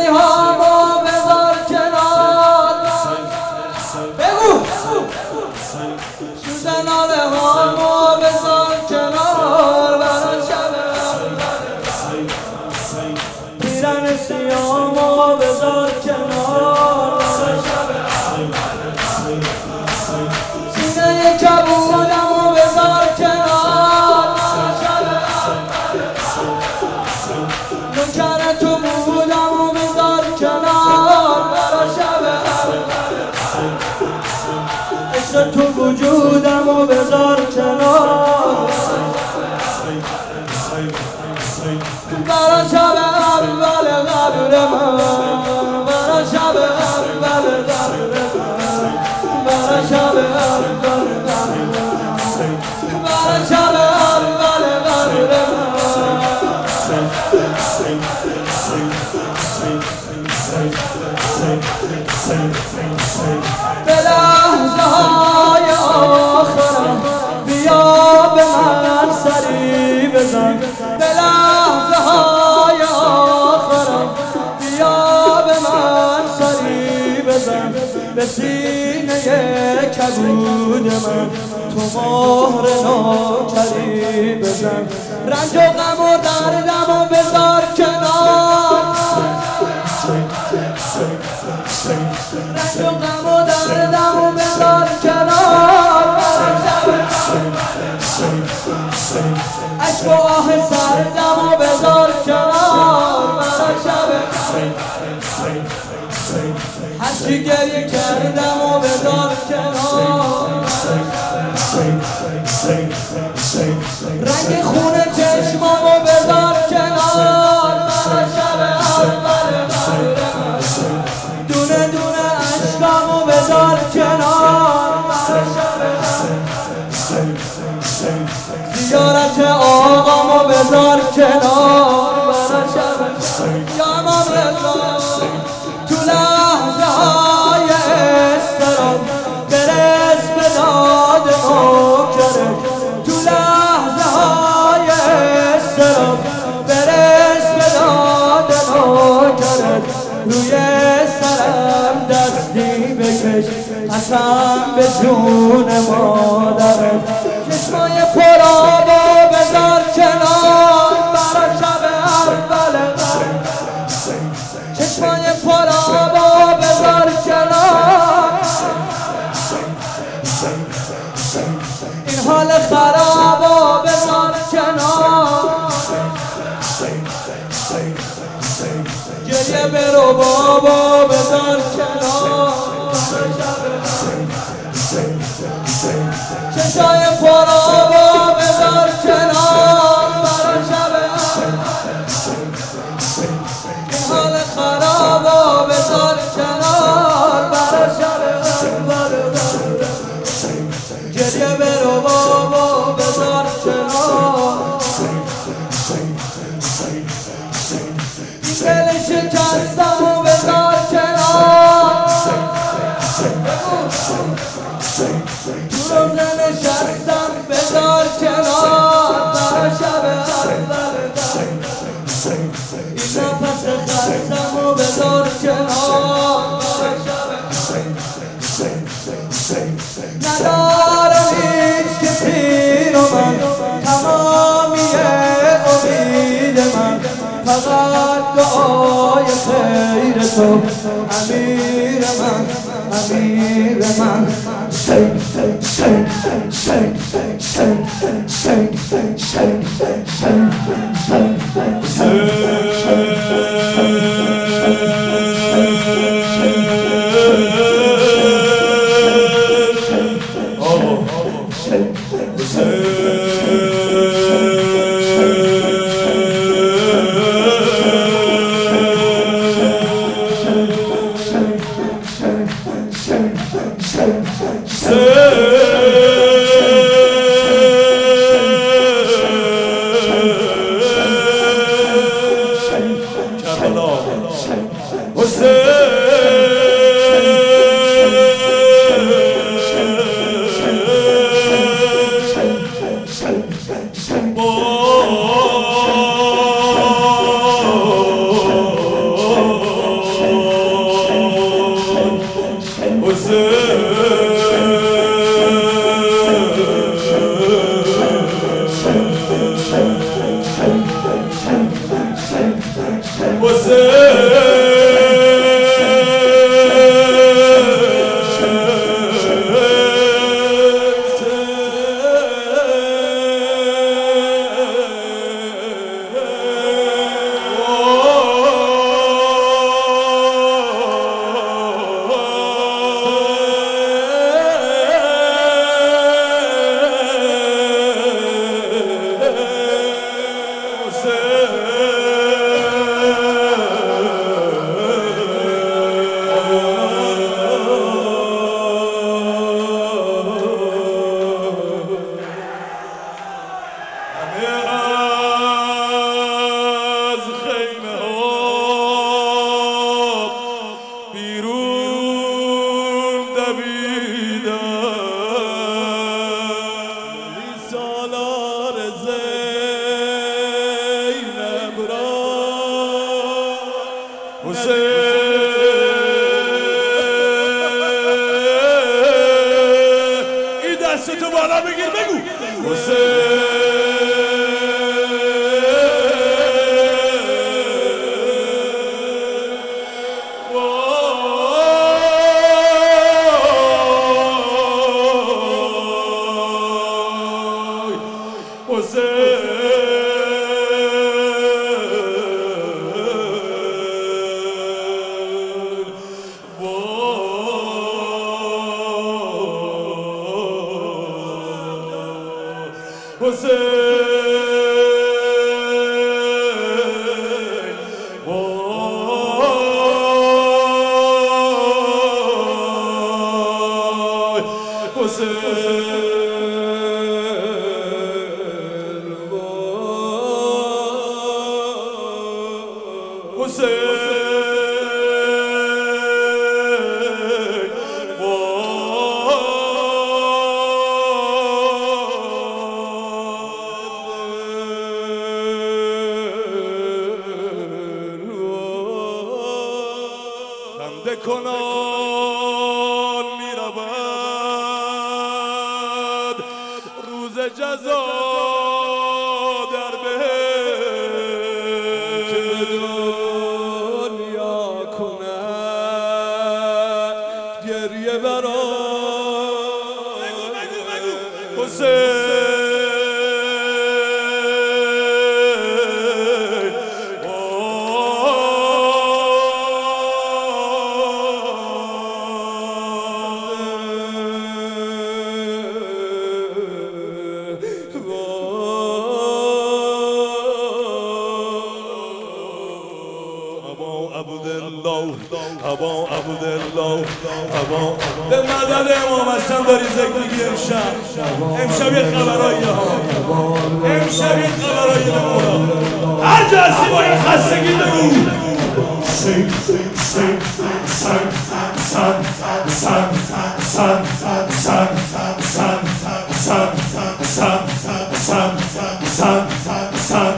نصیحامو بذار کنار بگو سوزن ناله هامو بذار کنار برای شب پیرن سیامو بذار کنار سینه کبودمو بذار کنار نوکر تو بودمو بذار کنار برای شب عشق تو وجودمو بذار کنار برای شب اول قبر من برای شب اول قبر من برای شب اول قبر من برای شب اول قبر من به لحظه های آخرم بیا به من سری بزن به لحظه های آخرم بیا به من سری بزن به سینه کبود من تو مهر نوکری بزن رنج و غم و دردم و بذار کنار رنج و غم و دردم و بذار کنار عشق و آه سردم و بذار کنار برای شب هرچی گریه کردم و بذار کنار رنگ خون چشمام و بذار کنار برای شب اول قبر من دونه دونه عشقام و بذار کنار برای شب زیارت آقامو بذار کنار برای شب یا امام رضا تو لحظه های استراب برس به داد نوکره تو لحظه های استراب برس به داد نوکره روی سرم دستی بکش قسم به جون مادرت چشمای پرآبو بذار کنار برای شب اول قبر چشمای پرآبو بذار کنار این حال خرابو بذار کنار گریه برو بابا بذار کنار چشای پرآبو بذار کنار برای شب این حال خرابو بذار کنار برای شب گریه برو بابا بذار کنار دل شکستمو بذار کنار تو روزه نشستم بذار کنار برای شب اول این نفس خستمو بذار کنار برای شب ندارم هیچ کسی رو من تمامی امید من فقط دعای خیر تو امیر من امیر من این دستتو بالا بگیر بگو کنان میرود روز جزا در بهشت که به دنیا کند گریه برای حسین ابا عبدالله ابا به مدد امام حسن داری ذکر میگی امشب یه خبرایی ها امشب یه خبرایی ها هر جا هستی با این خستگی بگو سنگ سنگ سنگ سنگ سنگ سنگ سنگ سنگ سنگ سنگ سنگ سنگ سنگ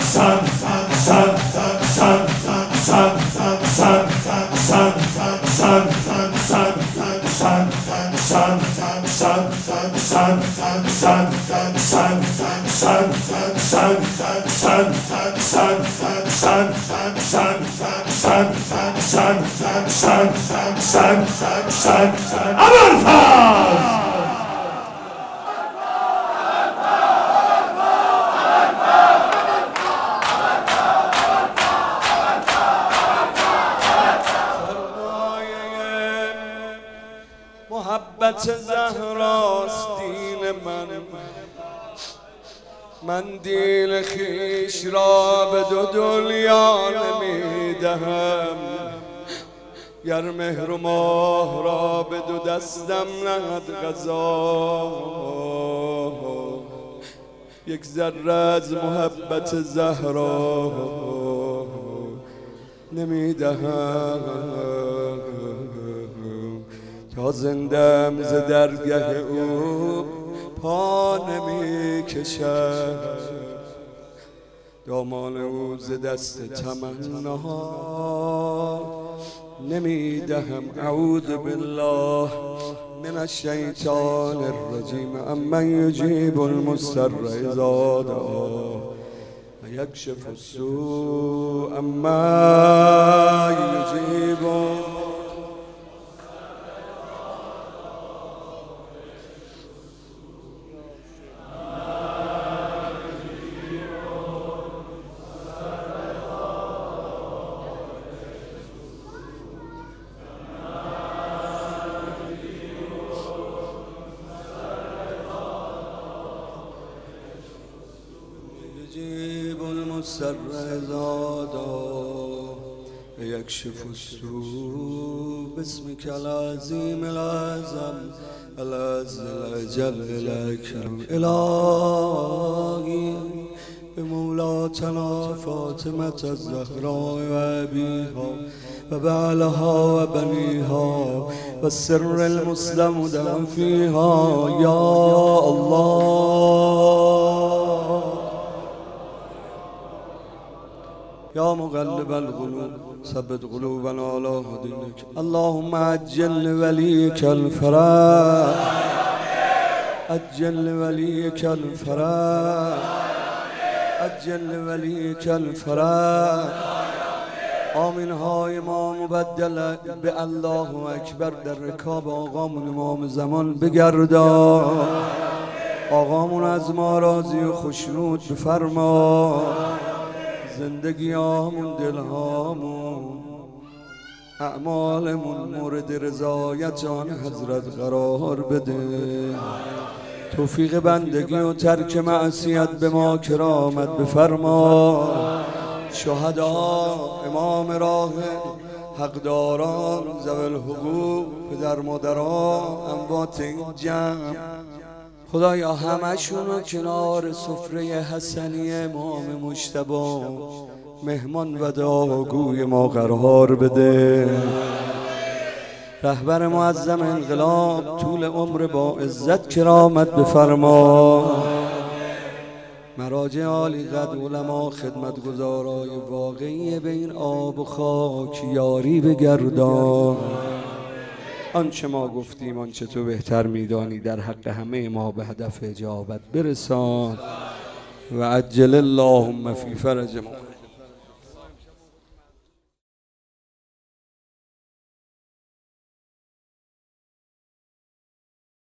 محبت زهراست دین من دین خیش را به دو دنیا نمیدهم گر مهر و ماه را به دو دستم نهد قضا یک ذره از محبت زهرا نمیدهم تا زندم ز درگه او پا نمی کشد دامان او ز دست تمنا نمی دهم اعوذ بالله من الشیطان الرجیم امن یجیب المضطر اذا دعاه و یکشف السوء امن یجیب المضطر إذا دعاه يكشف السوء باسمك العظيم الأعظم العز الأجل الأكرم إلهي بمولاتنا فاطمة الزهراء وأبيها وبعلها وبنيها والسر المستودع فيها يا الله يا مقلب القلوب ثبت قلوبنا على دينك. اللهم عجل لوليك الفرج، عجل لوليك الفرج، عجل لوليك الفرج. آمین های ما مبدل به الله اکبر در رکاب آقامون امام زمان بگردان. آقامون از ما راضی و خوشنود بفرما. زندگیامون، دلهامون، اعمالمون مورد رضایت آن حضرت قرار بده. توفیق بندگی و ترک معصیت به ما کرامت بفرما. شهدا، امام راه، حقداران، ذوی الحقوق، پدر مادران، اموات این جمع، خدایا همشونو کنار سفره حسنی امام مجتبی مهمان و دعاگوی ما قرار بده. رهبر معظم انقلاب طول عمر با عزت کرامت بفرما. مراجع عالی قدر، علما، خدمتگزارای واقعی به این آب و خاک یاری بگردان. آنچه ما گفتیم، آنچه تو بهتر میدانی، در حق همه ما به هدف اجابت برسان. و عجل اللهم فی فرج ما.